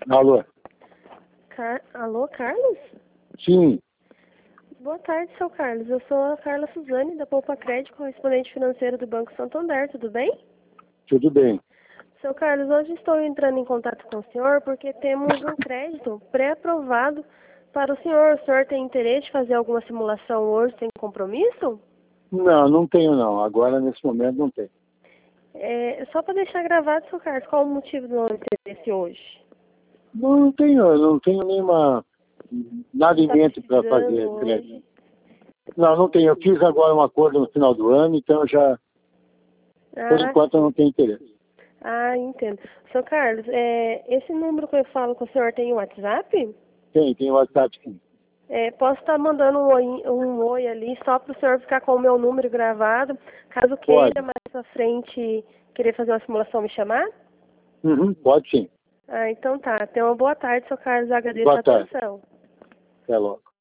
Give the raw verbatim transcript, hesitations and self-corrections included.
Alô? Car... Alô, Carlos? Sim. Boa tarde, seu Carlos. Eu sou a Carla Suzane, da Poupa Crédito, correspondente financeiro do Banco Santander. Tudo bem? Tudo bem. Seu Carlos, hoje estou entrando em contato com o senhor porque temos um crédito pré-aprovado para o senhor. O senhor tem interesse em fazer alguma simulação hoje sem compromisso? Não, não tenho não. Agora, nesse momento, não tenho. É, só para deixar gravado, seu Carlos, qual o motivo do não interesse hoje? Não, não tenho, eu não tenho nenhuma, nada em Está mente para fazer precisando crédito. hoje? Não, não tenho. Eu fiz agora um acordo no final do ano, então já, por Ah, enquanto, eu sim. não tenho interesse. Ah, entendo. Seu Carlos, é, esse número que eu falo com o senhor tem WhatsApp? Tem, tem WhatsApp sim. É, posso estar mandando um oi, um oi ali só para o senhor ficar com o meu número gravado. Caso queira Pode. mais à frente querer fazer uma simulação, me chamar? Uhum, pode sim. Ah, então tá. Tenha uma boa tarde, seu Carlos. Agradeço a Boa tarde. atenção. Até logo.